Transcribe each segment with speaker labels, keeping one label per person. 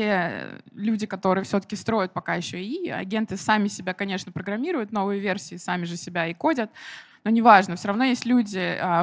Speaker 1: все люди, которые все-таки строят пока еще ИИ, агенты сами себя, конечно, программируют, новые версии сами же себя и кодят, но неважно, все равно есть люди,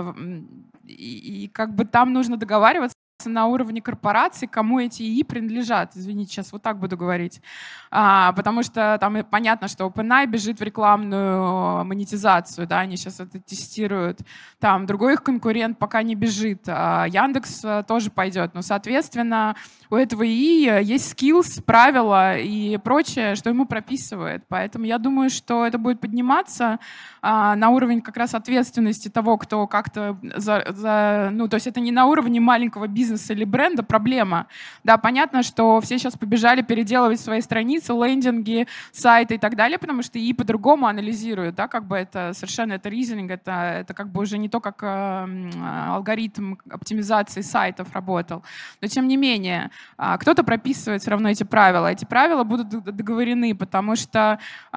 Speaker 1: и как бы там нужно договариваться на уровне корпорации, кому эти ИИ принадлежат. Извините, сейчас вот так буду говорить. Потому что там понятно, что OpenAI бежит в рекламную монетизацию, да, они сейчас это тестируют. Там другой их конкурент пока не бежит. Яндекс тоже пойдет. Но, соответственно, у этого ИИ есть skills, правила и прочее, что ему прописывает. Поэтому я думаю, что это будет подниматься на уровень как раз ответственности того, кто как-то ну, то есть это не на уровне маленького бизнеса или бренда проблема. Да, понятно, что все сейчас побежали переделывать свои страницы, лендинги, сайты и так далее, потому что и по-другому анализируют, да, как бы это совершенно, это reasoning, это как бы уже не то, как алгоритм оптимизации сайтов работал. Но тем не менее, кто-то прописывает все равно эти правила. Эти правила будут договорены, потому что,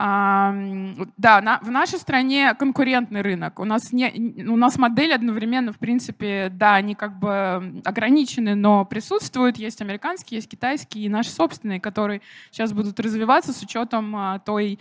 Speaker 1: да, в нашей стране конкурентный рынок. У нас модели одновременно, в принципе, да, они как бы ограничены, но присутствуют. Есть американские, есть китайские и наши собственные, которые сейчас будут развиваться с учетом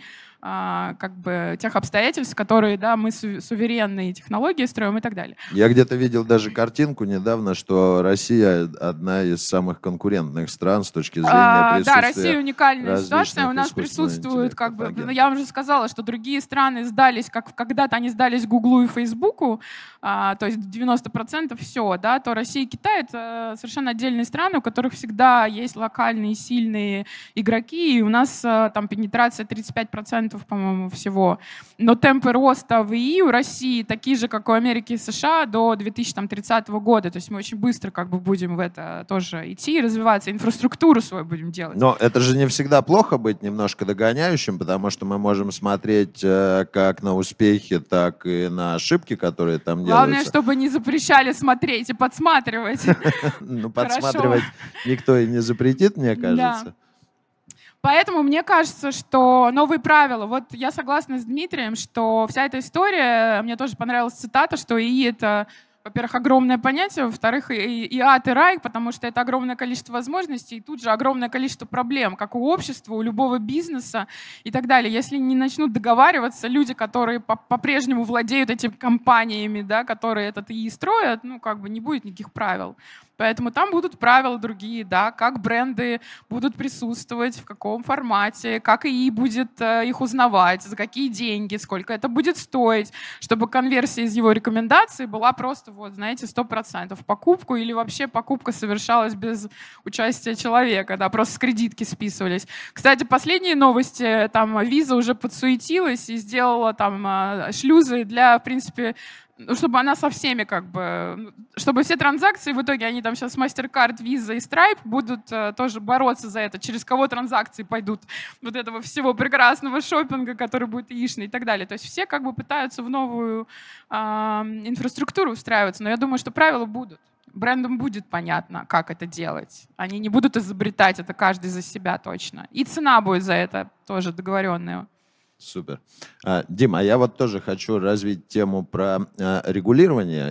Speaker 1: как бы тех обстоятельств, которые, да, мы суверенные технологии строим и так далее.
Speaker 2: Я где-то видел даже картинку недавно, что Россия одна из самых конкурентных стран с точки зрения
Speaker 1: Да,
Speaker 2: присутствия
Speaker 1: Россия уникальная ситуация. У
Speaker 2: различных
Speaker 1: нас
Speaker 2: искусственного
Speaker 1: присутствует,
Speaker 2: интеллекта
Speaker 1: как бы, ну, я
Speaker 2: агентов.
Speaker 1: уже сказала, что другие страны сдались, как когда-то они сдались Гуглу и Фейсбуку, то есть 90% все, да, то Россия и Китай — это совершенно отдельные страны, у которых всегда есть локальные сильные игроки, и у нас там пенетрация 35%, по-моему, всего. Но темпы роста в ИИ у России такие же, как у Америки и США до 2030 года, то есть мы очень быстро как бы будем в это тоже идти и развиваться, инфраструктуру свою будем делать.
Speaker 2: Но это же не всегда плохо быть немножко догоняющим, потому что мы можем смотреть как на успехи, так и на ошибки, которые там
Speaker 1: Главное,
Speaker 2: делаются.
Speaker 1: чтобы не запрещали смотреть и подсматривать.
Speaker 2: Ну,
Speaker 1: Хорошо.
Speaker 2: подсматривать никто и не запретит, мне
Speaker 1: Да.
Speaker 2: кажется.
Speaker 1: Поэтому мне кажется, что новые правила. Вот я согласна с Дмитрием, что вся эта история, мне тоже понравилась цитата, что ИИ — это, во-первых, огромное понятие, во-вторых, и ад, и рай, потому что это огромное количество возможностей, и тут же огромное количество проблем, как у общества, у любого бизнеса и так далее. Если не начнут договариваться люди, которые по-прежнему владеют этими компаниями, да, которые этот ИИ строят, ну, как бы не будет никаких правил. Поэтому там будут правила другие, да, как бренды будут присутствовать, в каком формате, как ИИ будет их узнавать, за какие деньги, сколько это будет стоить, чтобы конверсия из его рекомендаций была просто, вот, знаете, 100% покупку или вообще покупка совершалась без участия человека, да, просто с кредитки списывались. Кстати, последние новости, там, Visa уже подсуетилась и сделала там шлюзы для, в принципе, ну, чтобы она со всеми как бы, чтобы все транзакции в итоге, они там сейчас MasterCard, Visa и Stripe будут тоже бороться за это, через кого транзакции пойдут вот этого всего прекрасного шопинга, который будет яичный и так далее. То есть все как бы пытаются в новую инфраструктуру устраиваться, но я думаю, что правила будут. Брендам будет понятно, как это делать. Они не будут изобретать это каждый за себя точно. И цена будет за это тоже договоренная.
Speaker 2: Супер. Дим, а я вот тоже хочу развить тему про регулирование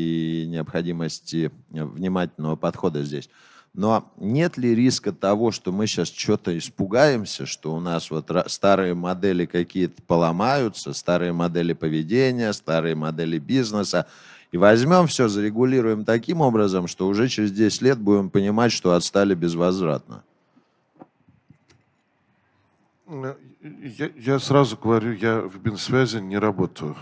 Speaker 2: и необходимости внимательного подхода здесь. Но нет ли риска того, что мы сейчас что-то испугаемся, что у нас вот старые модели какие-то поломаются, старые модели поведения, старые модели бизнеса, и возьмем все, зарегулируем таким образом, что уже через 10 лет будем понимать, что отстали безвозвратно?
Speaker 3: Я сразу говорю, я в Минсвязи не работаю.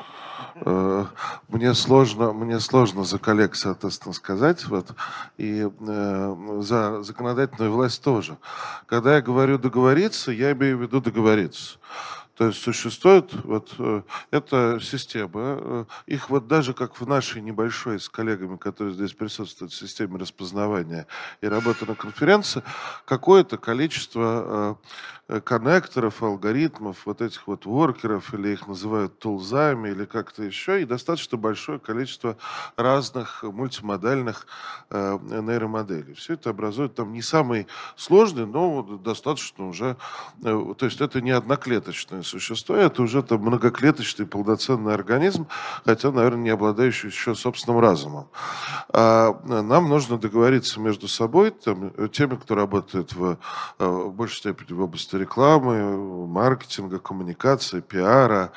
Speaker 3: Мне сложно за коллег, соответственно, сказать, вот, и за законодательную власть тоже. Когда я говорю договориться, я имею в виду договориться. То есть существует вот эта система, их вот даже как в нашей небольшой с коллегами, которые здесь присутствуют, системе распознавания и работы на конференции, какое-то количество коннекторов, алгоритмов, вот этих вот воркеров, или их называют тулзами, или как-то еще, и достаточно большое количество разных мультимодальных нейромоделей. Все это образует там не самый сложный, но достаточно уже, то есть это не одноклеточное существо, это уже там многоклеточный полноценный организм, хотя, наверное, не обладающий еще собственным разумом. Нам нужно договориться между собой, там, теми, кто работает в большей степени в области рекламы, маркетинга, коммуникации, пиара,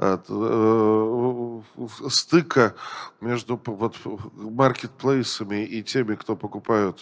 Speaker 3: стыка между вот маркетплейсами и теми, кто покупают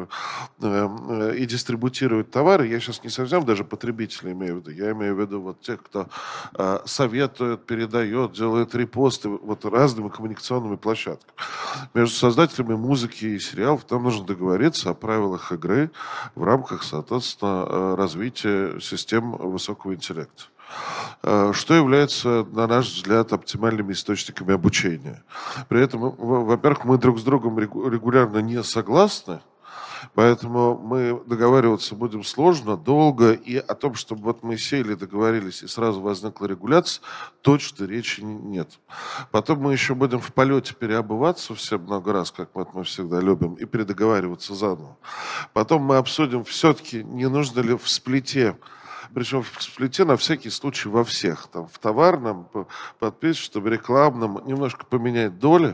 Speaker 3: и дистрибутирует товары. Я сейчас не совсем даже потребителей имею в виду. Я имею в виду вот тех, кто советует, передает, делает репосты вот разными коммуникационными площадками. Между создателями музыки и сериалов там нужно договориться о правилах игры в рамках, соответственно, развития систем высокого интеллекта. Что является, на наш взгляд, оптимальными источниками обучения. При этом, во-первых, мы друг с другом регулярно не согласны, поэтому мы договариваться будем сложно, долго, и о том, чтобы вот мы сели, договорились, и сразу возникла регуляция, точно речи нет. Потом мы еще будем в полете переобуваться все много раз, как вот мы всегда любим, и передоговариваться заново. Потом мы обсудим, все-таки не нужно ли в сплите, причем в сплите на всякий случай во всех, там, в товарном, подписческом, рекламном, немножко поменять доли,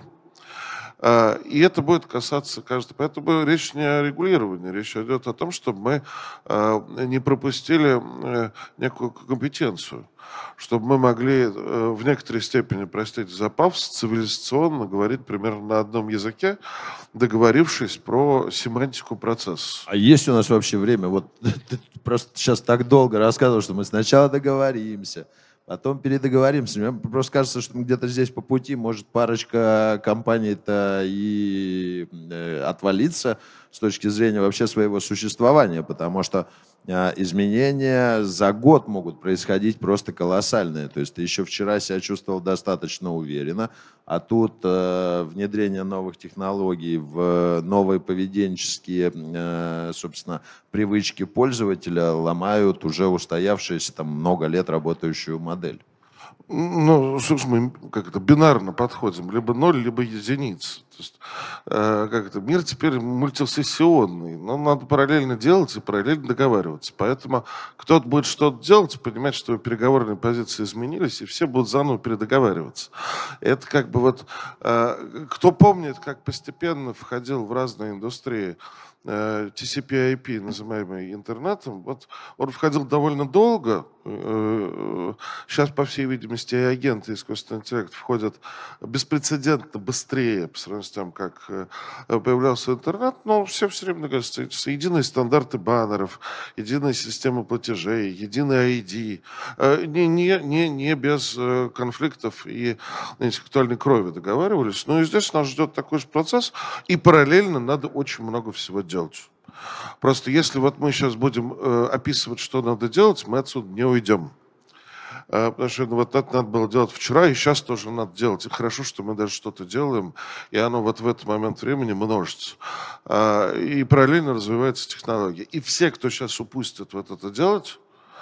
Speaker 3: и это будет касаться каждого. Поэтому речь не о регулировании, речь идет о том, чтобы мы не пропустили некую компетенцию, чтобы мы могли в некоторой степени, простите за пафос, цивилизационно говорить примерно на одном языке, договорившись про семантику процесса.
Speaker 2: А есть у нас вообще время? Вот ты просто сейчас так долго рассказывал, что мы сначала договоримся, потом передоговоримся. Мне просто кажется, что мы где-то здесь по пути, может, парочка компаний-то и отвалится с точки зрения вообще своего существования, потому что изменения за год могут происходить просто колоссальные. То есть ты еще вчера себя чувствовал достаточно уверенно, а тут внедрение новых технологий в новые поведенческие, собственно, привычки пользователя ломают уже устоявшуюся там много лет работающую модель.
Speaker 3: Ну, слушай, мы как это бинарно подходим, либо ноль, либо единица. То есть, как это, мир теперь мультисессионный, но надо параллельно делать и параллельно договариваться. Поэтому кто-то будет что-то делать, понимать, что переговорные позиции изменились, и все будут заново передоговариваться. Это как бы вот, кто помнит, как постепенно входил в разные индустрии TCP/IP, называемый интернетом, вот он входил довольно долго. Сейчас, по всей видимости, и агенты искусственного интеллекта входят беспрецедентно быстрее по сравнению с тем, как появлялся интернет, но все время договариваются. Единые стандарты баннеров, единая система платежей, единый ID. Не без конфликтов и интеллектуальной крови договаривались. Но и здесь нас ждет такой же процесс, и параллельно надо очень много всего делать. Просто если вот мы сейчас будем описывать, что надо делать, мы отсюда не уйдем. Потому что вот это надо было делать вчера, и сейчас тоже надо делать. И хорошо, что мы даже что-то делаем, и оно вот в этот момент времени множится. И параллельно развивается технология. И все, кто сейчас упустит вот это делать,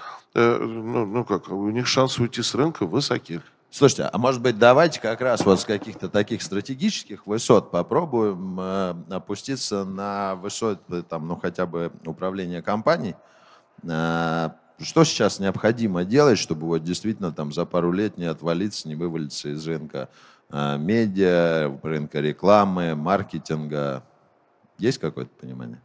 Speaker 3: ну как, у них шансы уйти с рынка высоки.
Speaker 2: Слушайте, а может быть, давайте как раз вот с каких-то таких стратегических высот попробуем опуститься на высоты, там, ну, хотя бы управления компанией. Что сейчас необходимо делать, чтобы вот действительно там за пару лет не отвалиться, не вывалиться из рынка медиа, рынка рекламы, маркетинга? Есть какое-то понимание?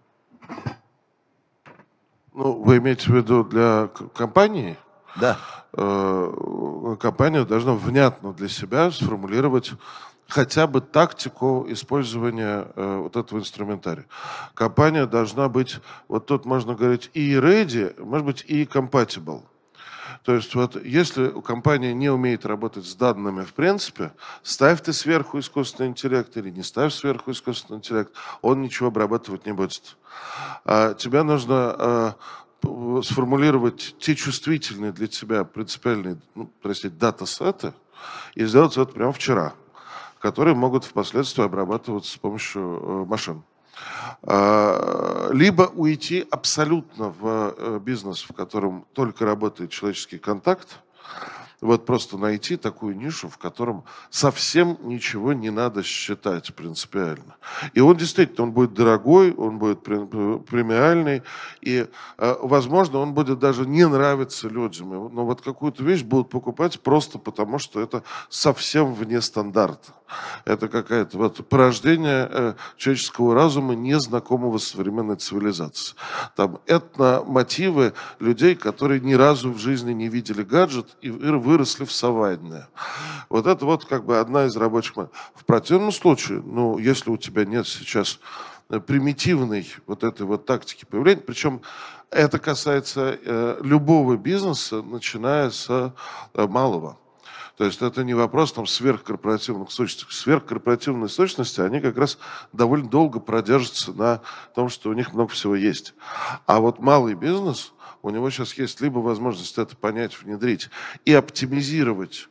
Speaker 3: Ну, вы имеете в виду для компании?
Speaker 2: Да.
Speaker 3: Компания должна внятно для себя сформулировать хотя бы тактику использования вот этого инструментария. Компания должна быть, вот тут можно говорить и ready, может быть и compatible. То есть вот если компания не умеет работать с данными в принципе, ставь ты сверху искусственный интеллект или не ставь сверху искусственный интеллект, он ничего обрабатывать не будет. Тебе нужно сформулировать те чувствительные для тебя принципиальные, ну, простите, дата-сеты и сделать это прямо вчера, которые могут впоследствии обрабатываться с помощью машин. Либо уйти абсолютно в бизнес, в котором только работает человеческий контакт, вот просто найти такую нишу, в котором совсем ничего не надо считать принципиально. И он действительно, он будет дорогой, он будет премиальный, и, возможно, он будет даже не нравиться людям. Но вот какую-то вещь будут покупать просто потому, что это совсем вне стандарта. Это какое-то вот порождение человеческого разума, незнакомого с современной цивилизацией. Там этномотивы людей, которые ни разу в жизни не видели гаджет и выросли в саванне. Вот это вот как бы одна из рабочих моделей. В противном случае, ну, если у тебя нет сейчас примитивной вот этой вот тактики появления, причем это касается любого бизнеса, начиная с малого. То есть это не вопрос там сверхкорпоративных сущностей. Сверхкорпоративные сущности, они как раз довольно долго продержатся на том, что у них много всего есть. А вот малый бизнес, у него сейчас есть либо возможность это понять, внедрить и оптимизировать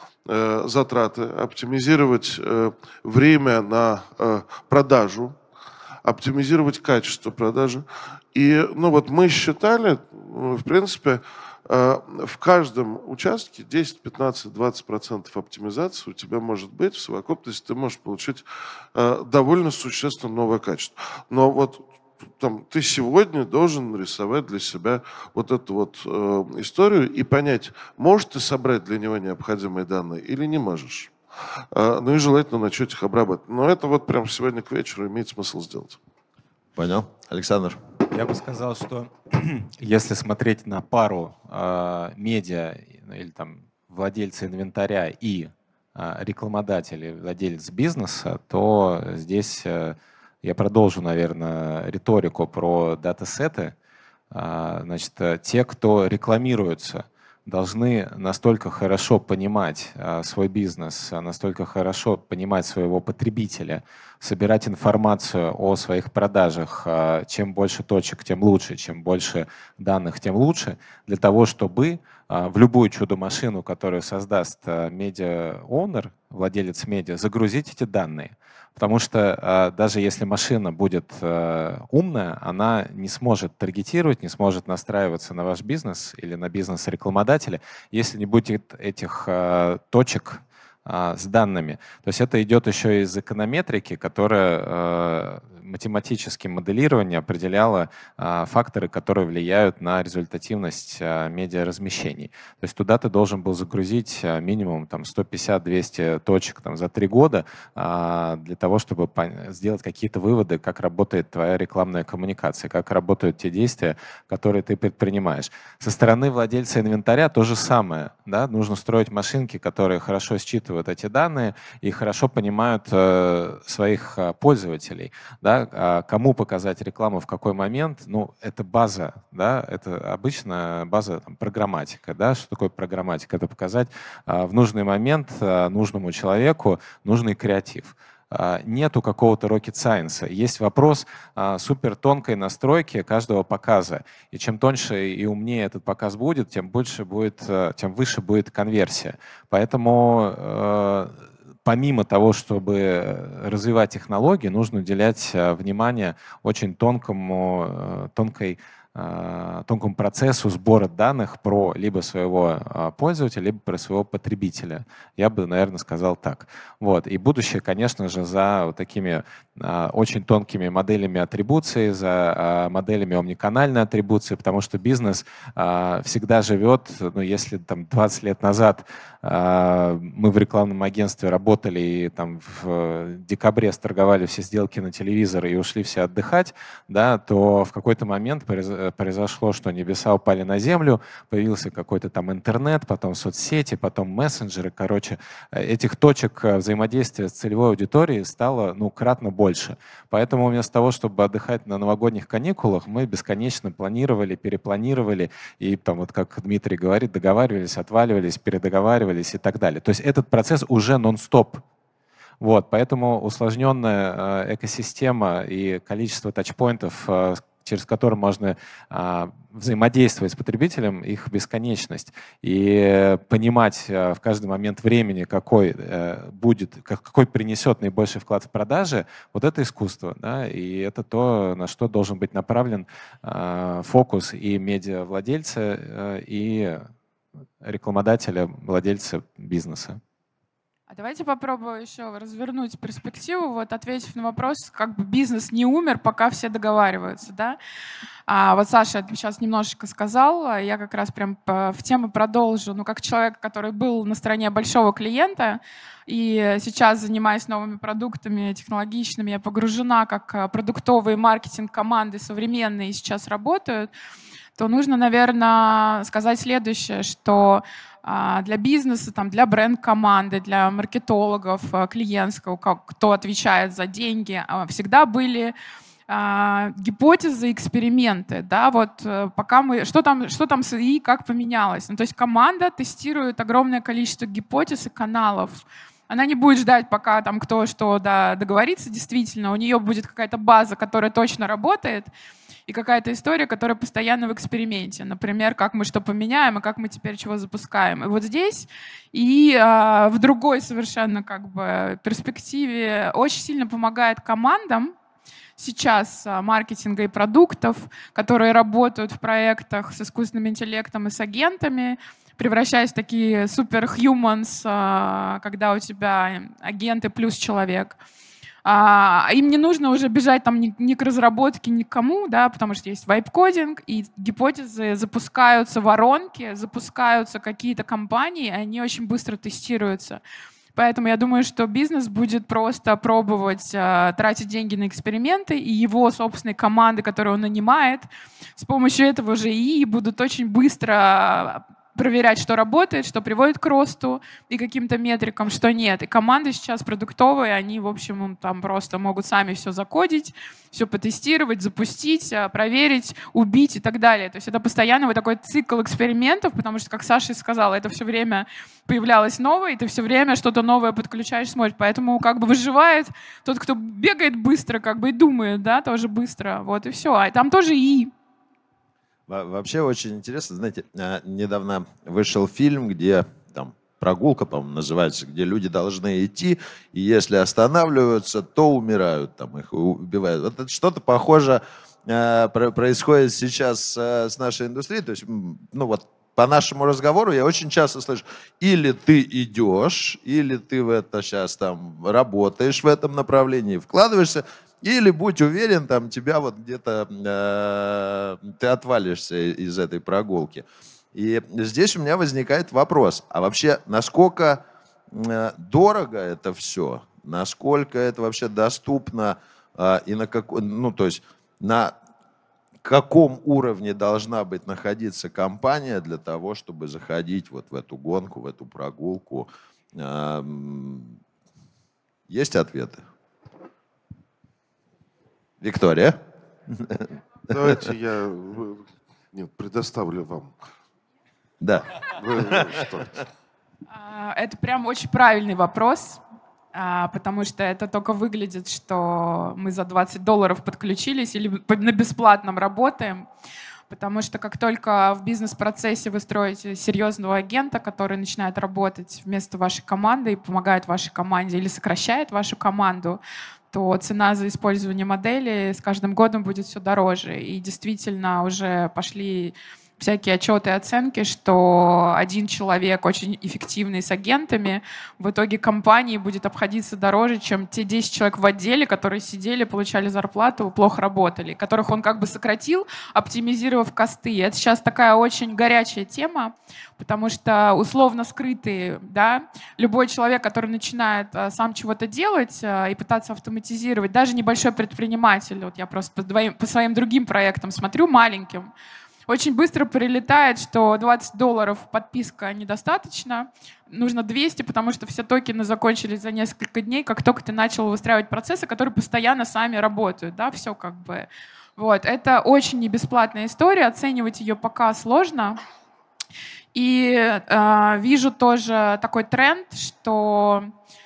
Speaker 3: затраты, оптимизировать время на продажу, оптимизировать качество продажи. И, ну вот мы считали, в принципе, в каждом участке 10, 15, 20% оптимизации у тебя может быть. В совокупности ты можешь получить довольно существенно новое качество. Но вот там, ты сегодня должен нарисовать для себя вот эту вот историю и понять, можешь ты собрать для него необходимые данные или не можешь. Ну и желательно начать их обрабатывать. Но это вот прям сегодня к вечеру имеет смысл сделать.
Speaker 2: Понял. Александр.
Speaker 4: Я бы сказал, что если смотреть на пару медиа или там владельца инвентаря и рекламодатель или владелец бизнеса, то здесь я продолжу, наверное, риторику про датасеты. Значит, те, кто рекламируются, должны настолько хорошо понимать свой бизнес, настолько хорошо понимать своего потребителя, собирать информацию о своих продажах. Чем больше точек, тем лучше, чем больше данных, тем лучше, для того, чтобы в любую чудо-машину, которую создаст медиа-оунер, владелец медиа, загрузить эти данные. Потому что даже если машина будет умная, она не сможет таргетировать, не сможет настраиваться на ваш бизнес или на бизнес рекламодателя, если не будет этих точек с данными. То есть это идет еще из эконометрики, которая математическим моделированием определяла факторы, которые влияют на результативность медиаразмещений. То есть туда ты должен был загрузить минимум 150-200 точек за 3 года для того, чтобы сделать какие-то выводы, как работает твоя рекламная коммуникация, как работают те действия, которые ты предпринимаешь. Со стороны владельца инвентаря то же самое. Да? Нужно строить машинки, которые хорошо считывают эти данные и хорошо понимают своих пользователей. Да? Кому показать рекламу в какой момент, ну, это база, да? Это обычно база программатика. Да? Что такое программатика? Это показать в нужный момент нужному человеку нужный креатив. Нету какого-то rocket science. Есть вопрос супер тонкой настройки каждого показа. И чем тоньше и умнее этот показ будет, тем выше будет конверсия. Поэтому помимо того, чтобы развивать технологии, нужно уделять внимание очень тонкому процессу сбора данных про либо своего пользователя, либо про своего потребителя. Я бы, наверное, сказал так. Вот. И будущее, конечно же, за вот такими очень тонкими моделями атрибуции, за моделями омниканальной атрибуции, потому что бизнес всегда живет, ну, если 20 лет назад мы в рекламном агентстве работали и в декабре сторговали все сделки на телевизор и ушли все отдыхать, да, то в какой-то момент произошло, что небеса упали на землю, появился какой-то интернет, потом соцсети, потом мессенджеры. Короче, этих точек взаимодействия с целевой аудиторией стало кратно больше. Поэтому вместо того, чтобы отдыхать на новогодних каникулах, мы бесконечно планировали, перепланировали и как Дмитрий говорит, договаривались, отваливались, передоговаривались и так далее. То есть этот процесс уже нон-стоп. Вот, поэтому усложненная экосистема и количество тачпоинтов через который можно взаимодействовать с потребителем, их бесконечность. И понимать в каждый момент времени, какой принесет наибольший вклад в продажи, вот это искусство. Да? И это то, на что должен быть направлен фокус и медиавладельца, и рекламодателя, владельца бизнеса.
Speaker 1: А давайте попробую еще развернуть перспективу, вот ответив на вопрос, как бы бизнес не умер, пока все договариваются, да? Вот Саша сейчас немножечко сказал, я как раз прям в тему продолжу. Ну, как человек, который был на стороне большого клиента и сейчас занимаюсь новыми продуктами технологичными, я погружена, как продуктовые маркетинг команды современные сейчас работают, то нужно, наверное, сказать следующее, что для бизнеса, там, для бренд-команды, для маркетологов, клиентского, кто отвечает за деньги, всегда были гипотезы, эксперименты, да, вот пока что там с ИИ, как поменялось. Ну, то есть команда тестирует огромное количество гипотез и каналов. Она не будет ждать, пока там кто что договорится действительно. У нее будет какая-то база, которая точно работает, и какая-то история, которая постоянно в эксперименте. Например, как мы что поменяем, и как мы теперь чего запускаем. И вот здесь и в другой совершенно как бы перспективе очень сильно помогает командам сейчас маркетинга и продуктов, которые работают в проектах с искусственным интеллектом и с агентами, превращаясь в такие суперхуманс, когда у тебя агенты плюс человек. Им не нужно уже бежать там ни к разработке, ни к кому, да, потому что есть вайп-кодинг, и гипотезы запускаются, воронки, запускаются какие-то компании, и они очень быстро тестируются. Поэтому я думаю, что бизнес будет просто пробовать тратить деньги на эксперименты, и его собственные команды, которые он нанимает, с помощью этого же ИИ будут очень быстро проверять, что работает, что приводит к росту и каким-то метрикам, что нет. И команды сейчас продуктовые, они, в общем, там просто могут сами все закодить, все потестировать, запустить, проверить, убить и так далее. То есть это постоянно вот такой цикл экспериментов, потому что, как Саша сказала, это все время появлялось новое, и ты все время что-то новое подключаешь, смотришь. Поэтому как бы выживает тот, кто бегает быстро, как бы и думает, да, тоже быстро. Вот и все. А там тоже ИИ.
Speaker 2: Вообще очень интересно. Знаете, недавно вышел фильм, где там прогулка, по-моему, называется, где люди должны идти, и если останавливаются, то умирают, там их убивают. Вот это что-то похоже происходит сейчас с нашей индустрией. То есть, ну вот по нашему разговору я очень часто слышу, или ты идешь, или ты в это сейчас там работаешь в этом направлении, вкладываешься, или будь уверен, там тебя вот где-то ты отвалишься из этой прогулки. И здесь у меня возникает вопрос, а вообще насколько дорого это все, насколько это вообще доступно и на какой, ну то есть на каком уровне должна быть находиться компания для того, чтобы заходить вот в эту гонку, в эту прогулку? Есть ответы? Виктория?
Speaker 3: Давайте я предоставлю вам.
Speaker 2: Да.
Speaker 3: Что?
Speaker 1: Это прям очень правильный вопрос, потому что это только выглядит, что мы за $20 подключились или на бесплатном работаем. Потому что как только в бизнес-процессе вы строите серьезного агента, который начинает работать вместо вашей команды и помогает вашей команде или сокращает вашу команду, то цена за использование модели с каждым годом будет все дороже. И действительно уже пошли всякие отчеты и оценки, что один человек очень эффективный с агентами, в итоге компании будет обходиться дороже, чем те 10 человек в отделе, которые сидели, получали зарплату, плохо работали, которых он как бы сократил, оптимизировав косты. И это сейчас такая очень горячая тема, потому что условно скрытые, да, любой человек, который начинает сам чего-то делать и пытаться автоматизировать, даже небольшой предприниматель, вот я просто по своим другим проектам смотрю, маленьким, очень быстро прилетает, что $20 подписка недостаточно, нужно 200, потому что все токены закончились за несколько дней, как только ты начал выстраивать процессы, которые постоянно сами работают, да, все как бы. Вот, это очень не бесплатная история, оценивать ее пока сложно. И вижу тоже такой тренд, что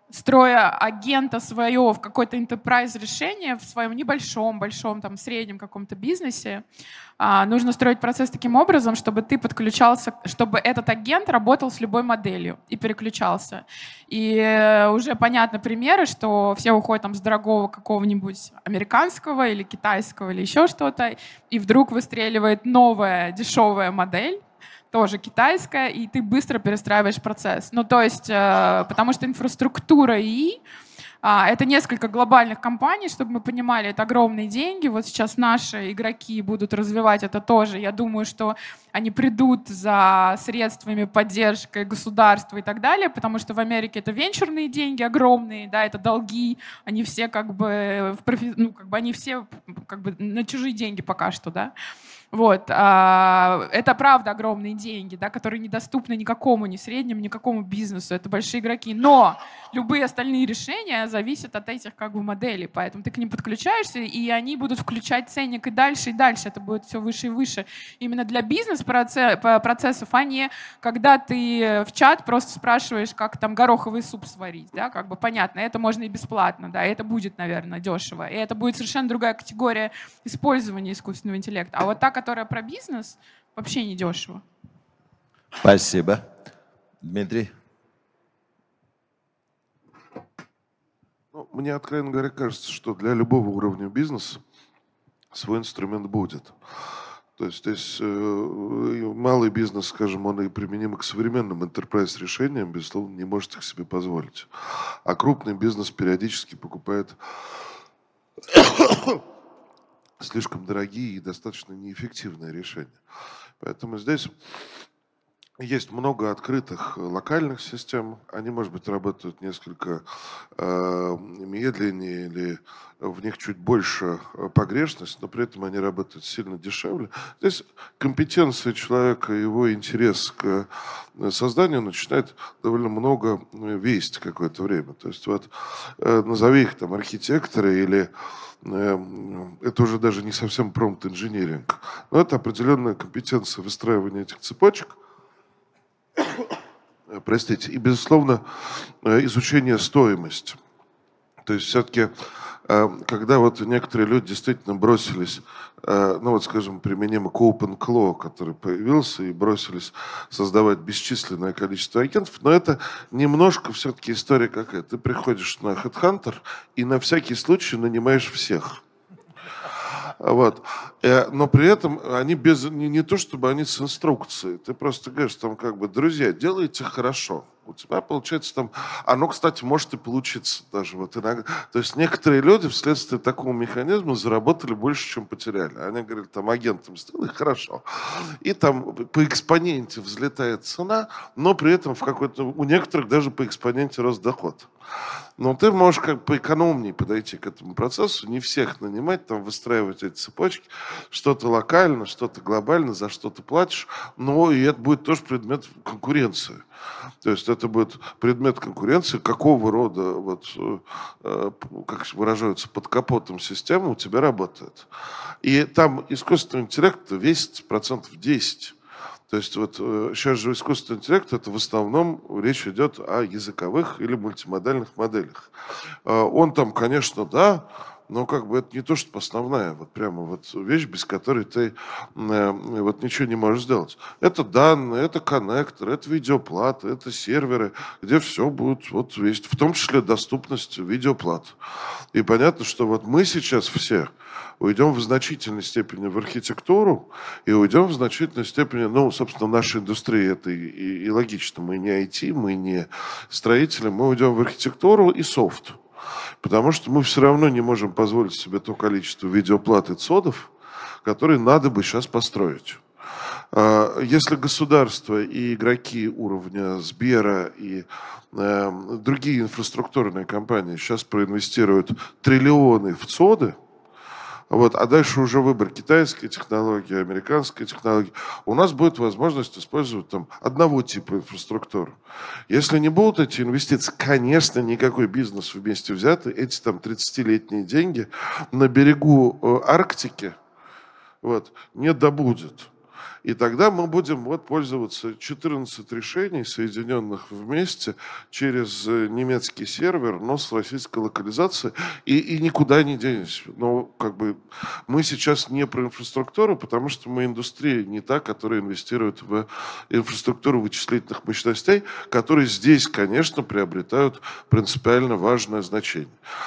Speaker 1: строя агента своего в какое-то enterprise решение в своем небольшом, большом, там, среднем каком-то бизнесе, нужно строить процесс таким образом, чтобы ты подключался, чтобы этот агент работал с любой моделью и переключался. И уже понятны примеры, что все уходят там с дорогого какого-нибудь американского или китайского или еще что-то, и вдруг выстреливает новая дешевая модель, тоже китайская, и ты быстро перестраиваешь процесс. Ну, то есть, потому что инфраструктура ИИ это несколько глобальных компаний, чтобы мы понимали, это огромные деньги. Вот сейчас наши игроки будут развивать это тоже. Я думаю, что они придут за средствами, поддержкой государства и так далее, потому что в Америке это венчурные деньги огромные, да, это долги, они все как бы, ну, как бы они все как бы на чужие деньги пока что, да. Вот. Это правда огромные деньги, да, которые недоступны никакому, ни среднему, никакому бизнесу. Это большие игроки. Но любые остальные решения зависят от этих как бы моделей. Поэтому ты к ним подключаешься, и они будут включать ценник и дальше, и дальше. Это будет все выше и выше. Именно для бизнес-процессов, а не когда ты в чат просто спрашиваешь, как там гороховый суп сварить. Да, как бы понятно, это можно и бесплатно, да, и это будет, наверное, дешево. И это будет совершенно другая категория использования искусственного интеллекта. А вот та, которая про бизнес, вообще не дешево.
Speaker 2: Спасибо. Дмитрий?
Speaker 3: Ну, мне, откровенно говоря, кажется, что для любого уровня бизнеса свой инструмент будет. То есть здесь малый бизнес, скажем, он и применим к современным enterprise решениям, безусловно, не может их себе позволить. А крупный бизнес периодически покупает слишком дорогие и достаточно неэффективные решения. Поэтому здесь есть много открытых локальных систем. Они, может быть, работают несколько медленнее или в них чуть больше погрешность, но при этом они работают сильно дешевле. Здесь компетенция человека, его интерес к созданию начинает довольно много весить какое-то время. То есть вот назови их там архитекторы или это уже даже не совсем промпт-инжиниринг, но это определенная компетенция выстраивания этих цепочек, простите, и, безусловно, изучение стоимости. То есть все-таки, когда вот некоторые люди действительно бросились, ну вот, скажем, применимо к OpenClaw, который появился, и бросились создавать бесчисленное количество агентов, но это немножко все-таки история какая. Ты приходишь на HeadHunter и на всякий случай нанимаешь всех. Вот. Но при этом они без, не то чтобы они с инструкцией, ты просто говоришь, там как бы, друзья, делайте хорошо. У тебя получается там, оно, кстати, может и получиться даже вот иногда. То есть некоторые люди вследствие такого механизма заработали больше, чем потеряли. Они говорили, там, агентам сделай хорошо. И там по экспоненте взлетает цена, но при этом в какой-то, у некоторых даже по экспоненте рост доход. Но ты можешь как бы поэкономнее подойти к этому процессу, не всех нанимать, там выстраивать эти цепочки, что-то локально, что-то глобально, за что ты платишь, но и это будет тоже предмет конкуренции. То есть это будет предмет конкуренции, какого рода, вот, как выражаются, под капотом системы у тебя работает. И там искусственный интеллект весит процентов 10. То есть вот сейчас же искусственный интеллект, это в основном речь идет о языковых или мультимодальных моделях. Он там, конечно, да, но как бы это не то, что основная, вот прямо вот вещь, без которой ты вот ничего не можешь сделать. Это данные, это коннектор, это видеоплаты, это серверы, где все будет вот весь, в том числе доступность видеоплат. И понятно, что вот мы сейчас все уйдем в значительной степени в архитектуру и уйдем в значительной степени, ну, собственно, в нашей индустрии это и логично. Мы не IT, мы не строители, мы уйдем в архитектуру и софт. Потому что мы все равно не можем позволить себе то количество видеоплат и цодов, которые надо бы сейчас построить. Если государство и игроки уровня Сбера и другие инфраструктурные компании сейчас проинвестируют триллионы в ЦОДы, вот, а дальше уже выбор китайской технологии, американской технологии. У нас будет возможность использовать там одного типа инфраструктуры. Если не будут эти инвестиции, конечно, никакой бизнес вместе взятый, эти там 30-летние деньги на берегу Арктики вот, не добудет. И тогда мы будем вот пользоваться 14 решений, соединенных вместе через немецкий сервер, но с российской локализацией, и никуда не денешься. Но как бы мы сейчас не про инфраструктуру, потому что мы индустрия не та, которая инвестирует в инфраструктуру вычислительных мощностей, которые здесь, конечно, приобретают принципиально важное значение.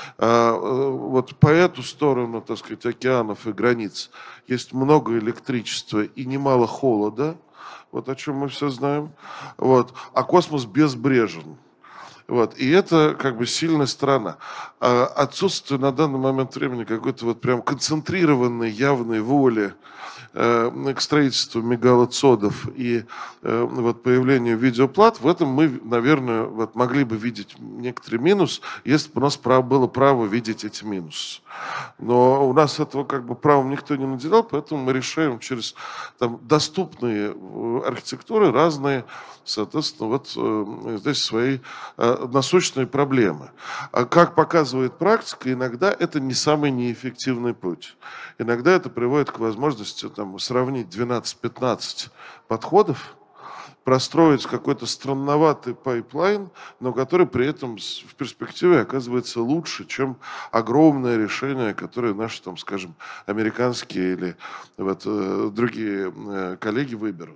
Speaker 3: Вот по эту сторону, так сказать, океанов и границ есть много электричества и немало холода, вот о чем мы все знаем. Вот. А космос безбрежен. Вот. И это как бы сильная сторона. Отсутствие на данный момент времени какой-то вот прям концентрированной явной воли к строительству мегалоцодов и вот появлению видеоплат, в этом мы, наверное, вот могли бы видеть некоторый минус, если бы у нас было право видеть эти минусы. Но у нас этого как бы правом никто не наделял, поэтому мы решаем через там, доступные архитектуры разные, соответственно, вот здесь свои насущные проблемы. А как показывает практика, иногда это не самый неэффективный путь. Иногда это приводит к возможности там, сравнить 12-15 подходов, простроить какой-то странноватый пайплайн, но который при этом в перспективе оказывается лучше, чем огромное решение, которое наши, там, скажем, американские или вот, другие коллеги выберут.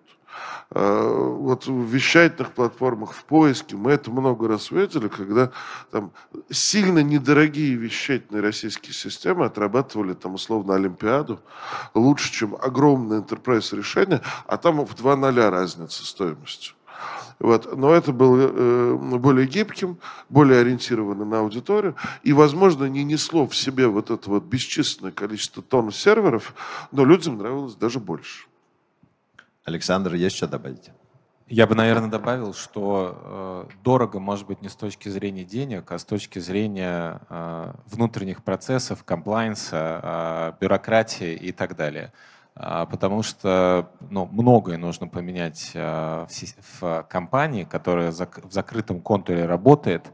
Speaker 3: Вот в вещательных платформах, в поиске мы это много раз видели, когда там сильно недорогие вещательные российские системы отрабатывали там условно Олимпиаду лучше, чем огромное enterprise решение, а там в 2 0 разница стоимостью. Вот. Но это было более гибким, более ориентировано на аудиторию и, возможно, не несло в себе вот это вот бесчисленное количество тонн серверов, но людям нравилось даже больше.
Speaker 2: Александр, есть что добавить?
Speaker 4: Я бы, наверное, добавил, что дорого может быть не с точки зрения денег, а с точки зрения внутренних процессов, комплайнса, бюрократии и так далее. Потому что многое нужно поменять в компании, которая в закрытом контуре работает,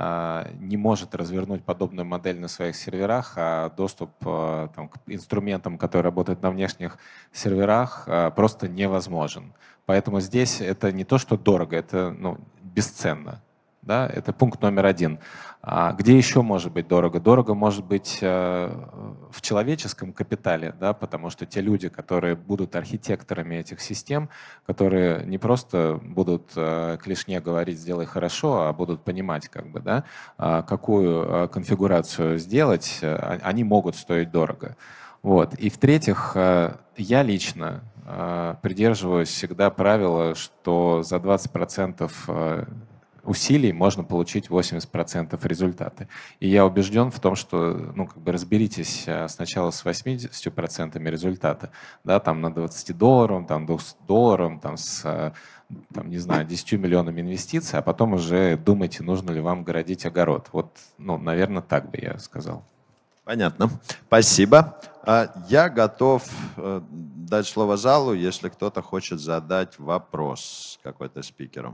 Speaker 4: не может развернуть подобную модель на своих серверах, а доступ там, к инструментам, которые работают на внешних серверах, просто невозможен. Поэтому здесь это не то, что дорого, это бесценно. Да? Это пункт номер один. Где еще может быть дорого? Дорого может быть в человеческом капитале, да? Потому что те люди, которые будут архитекторами этих систем, которые не просто будут клешне говорить «сделай хорошо», а будут понимать, как бы, да, какую конфигурацию сделать, они могут стоить дорого. Вот. И в-третьих, я лично придерживаюсь всегда правила, что за 20% усилий можно получить 80% результата. И я убежден в том, что разберитесь сначала с 80% результата, да, там на $20, там $200, там с не знаю, 10 миллионами инвестиций, а потом уже думайте, нужно ли вам городить огород. Вот, наверное, так бы я сказал.
Speaker 2: Понятно. Спасибо. Я готов дать слово залу, если кто-то хочет задать вопрос какой-то спикеру.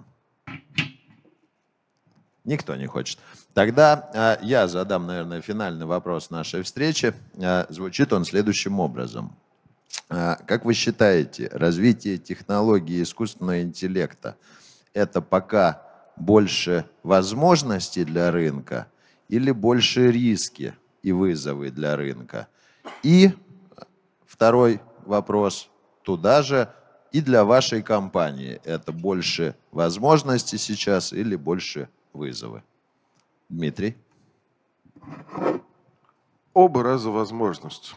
Speaker 2: Никто не хочет. Тогда я задам, наверное, финальный вопрос нашей встречи. Звучит он следующим образом. Как вы считаете, развитие технологий искусственного интеллекта – это пока больше возможностей для рынка или больше риски и вызовы для рынка? И второй вопрос туда же. И для вашей компании это больше возможностей сейчас или больше вызовы? Дмитрий?
Speaker 3: Оба раза возможность.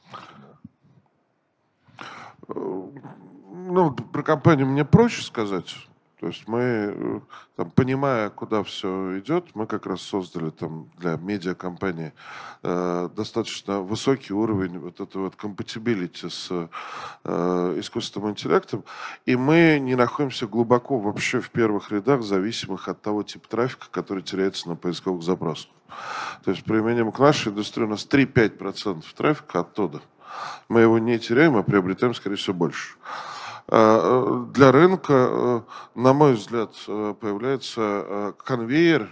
Speaker 3: Про компанию мне проще сказать. То есть мы, там, понимая, куда все идет, мы как раз создали там, для медиакомпании достаточно высокий уровень вот этого вот compatibility с искусственным интеллектом. И мы не находимся глубоко вообще в первых рядах, зависимых от того типа трафика, который теряется на поисковых запросах. То есть применением к нашей индустрии у нас 3-5% трафика оттуда. Мы его не теряем, а приобретаем, скорее всего, больше. Для рынка, на мой взгляд, появляется конвейер,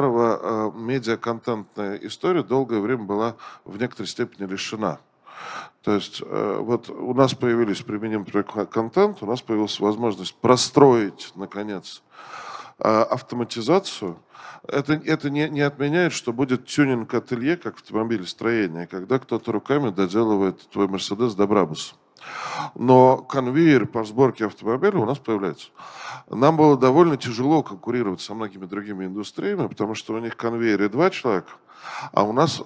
Speaker 3: которого медиаконтентная история долгое время была в некоторой степени лишена. То есть вот у нас появились, применим контент, у нас появилась возможность простроить, наконец, автоматизацию. Это не отменяет, что будет тюнинг-ателье, как в автомобилестроении, когда кто-то руками доделывает твой Мерседес до Брабуса. Но конвейер по сборке автомобиля у нас появляется. Нам было довольно тяжело конкурировать со многими другими индустриями, потому что у них конвейере 2 человека, а у нас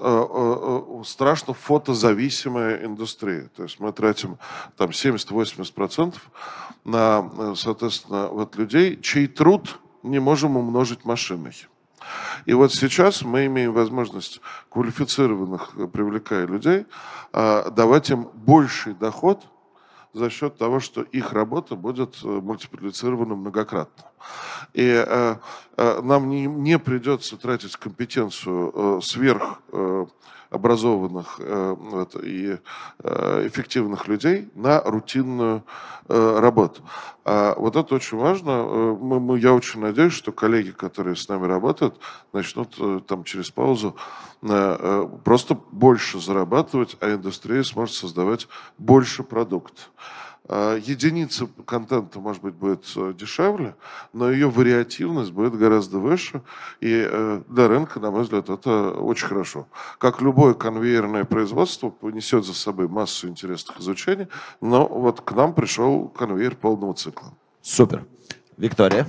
Speaker 3: страшно фотозависимая индустрия. То есть мы тратим там 70-80% на, соответственно, вот людей, чей труд не можем умножить машиной. И вот сейчас мы имеем возможность квалифицированных, привлекая людей, давать им больший доход за счет того, что их работа будет мультиплицирована многократно. И нам не придется тратить компетенцию сверхобразованных и эффективных людей на рутинную работу. Вот это очень важно. Я очень надеюсь, что коллеги, которые с нами работают, начнут там через паузу просто больше зарабатывать, а индустрия сможет создавать больше продукта. Единица контента, может быть, будет дешевле, но ее вариативность будет гораздо выше. И для рынка, на мой взгляд, это очень хорошо. Как любое конвейерное производство понесет за собой массу интересных изучений, но вот к нам пришел конвейер полного цикла.
Speaker 2: Супер. Виктория.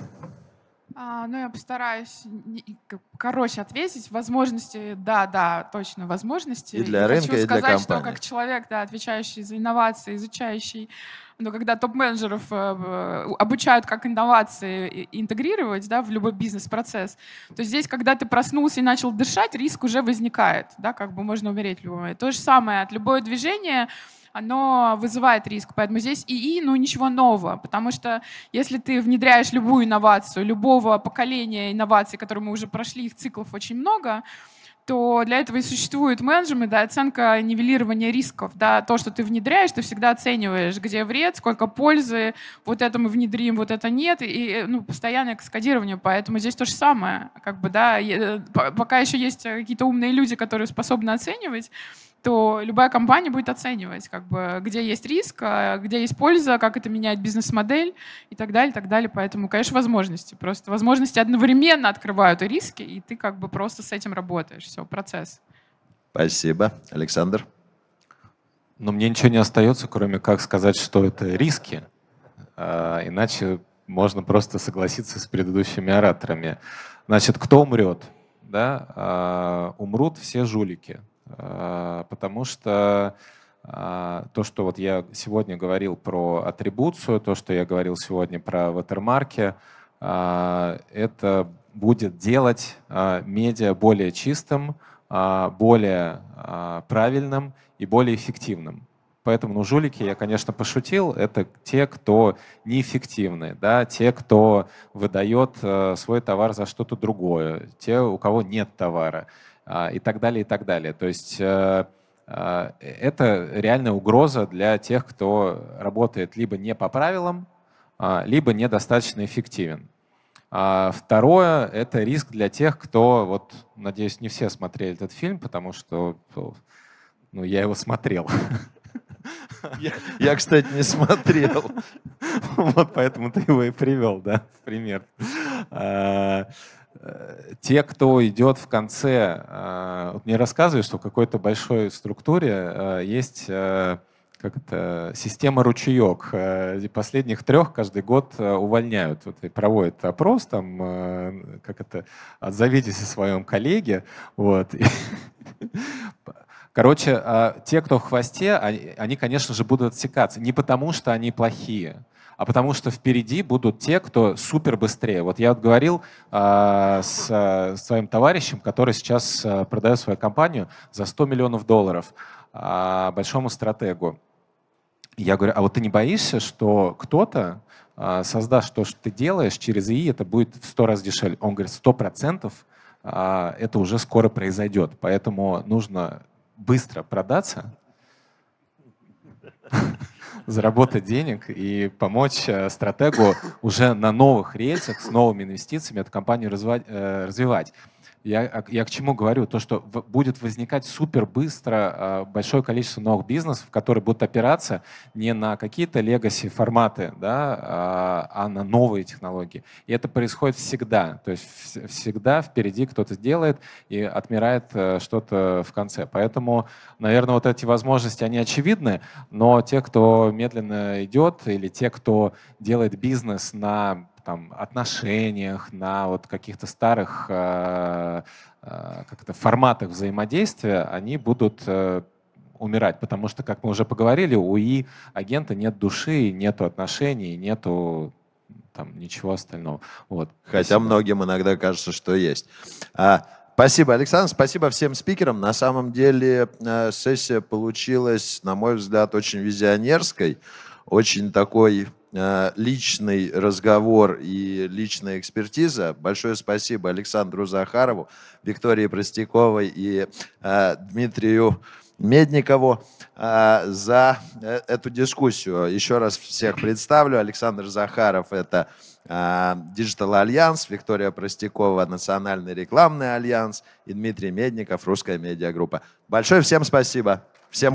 Speaker 1: Ну, я постараюсь короче ответить. Возможности, да, точно возможности.
Speaker 2: И для
Speaker 1: хочу
Speaker 2: рынка, и для
Speaker 1: сказать, что
Speaker 2: компании.
Speaker 1: как человек, да, отвечающий за инновации, изучающий, когда топ-менеджеров обучают, как инновации интегрировать, да, в любой бизнес-процесс, то здесь, когда ты проснулся и начал дышать, риск уже возникает, да, как бы можно умереть в любой момент. То же самое, от любое движение оно вызывает риск. Поэтому здесь ИИ, ничего нового. Потому что если ты внедряешь любую инновацию, любого поколения инноваций, которые мы уже прошли, их циклов очень много, то для этого и существует менеджмент, да, оценка нивелирования рисков. Да, то, что ты внедряешь, ты всегда оцениваешь, где вред, сколько пользы, вот это мы внедрим, вот это нет, и постоянное каскадирование. Поэтому здесь то же самое. Как бы, да, пока еще есть какие-то умные люди, которые способны оценивать, то любая компания будет оценивать, как бы, где есть риск, где есть польза, как это меняет бизнес-модель и так далее, и так далее. Поэтому, конечно, возможности. Просто возможности одновременно открывают и риски, и ты как бы просто с этим работаешь. Все, процесс.
Speaker 2: Спасибо. Александр.
Speaker 4: Но мне ничего не остается, кроме как сказать, что это риски. Иначе можно просто согласиться с предыдущими ораторами. Значит, кто умрет? Да? Умрут все жулики. Потому что то, что вот я сегодня говорил про атрибуцию, то, что я говорил сегодня про ватермарки, это будет делать медиа более чистым, более правильным и более эффективным. Поэтому, жулики, я, конечно, пошутил, это те, кто неэффективны, да, те, кто выдает свой товар за что-то другое, те, у кого нет товара, и так далее, и так далее. То есть это реальная угроза для тех, кто работает либо не по правилам, либо недостаточно эффективен. Второе — это риск для тех, кто, вот, надеюсь, не все смотрели этот фильм, потому что я его смотрел.
Speaker 2: Я, кстати, не смотрел.
Speaker 4: Вот поэтому ты его и привел, да, в пример. Те, кто идет в конце, мне рассказывают, что в какой-то большой структуре есть система ручеек. Последних 3 каждый год увольняют. Вот, и проводят опрос, там, отзовитесь о своем коллеге. Вот. Короче, те, кто в хвосте, они, конечно же, будут отсекаться. Не потому, что они плохие, а потому что впереди будут те, кто супер быстрее. Вот я говорил с своим товарищем, который сейчас продает свою компанию за $100 миллионов большому стратегу. Я говорю, а вот ты не боишься, что кто-то создаст то, что ты делаешь, через ИИ это будет в 100 раз дешевле? Он говорит, 100% это уже скоро произойдет. Поэтому нужно быстро продаться, заработать денег и помочь стратегу уже на новых рельсах с новыми инвестициями эту компанию развивать. Я к чему говорю? То, что будет возникать супер быстро большое количество новых бизнесов, которые будут опираться не на какие-то легаси форматы, да, а на новые технологии. И это происходит всегда. То есть всегда впереди кто-то делает и отмирает что-то в конце. Поэтому, наверное, вот эти возможности, они очевидны, но те, кто медленно идет, или те, кто делает бизнес на там, отношениях, на вот каких-то старых как-то форматах взаимодействия, они будут умирать. Потому что, как мы уже поговорили, у агента нет души, нету отношений, нету там ничего остального. Вот.
Speaker 2: Хотя
Speaker 4: Спасибо.
Speaker 2: многим иногда кажется, что есть. Спасибо, Александр. Спасибо всем спикерам. На самом деле сессия получилась, на мой взгляд, очень визионерской, очень такой личный разговор и личная экспертиза. Большое спасибо Александру Захарову, Виктории Простяковой и Дмитрию Медникову за эту дискуссию. Еще раз всех представлю. Александр Захаров – это Digital Альянс, Виктория Простякова, Национальный рекламный альянс и Дмитрий Медников, Русская медиагруппа. Большое всем спасибо. Всем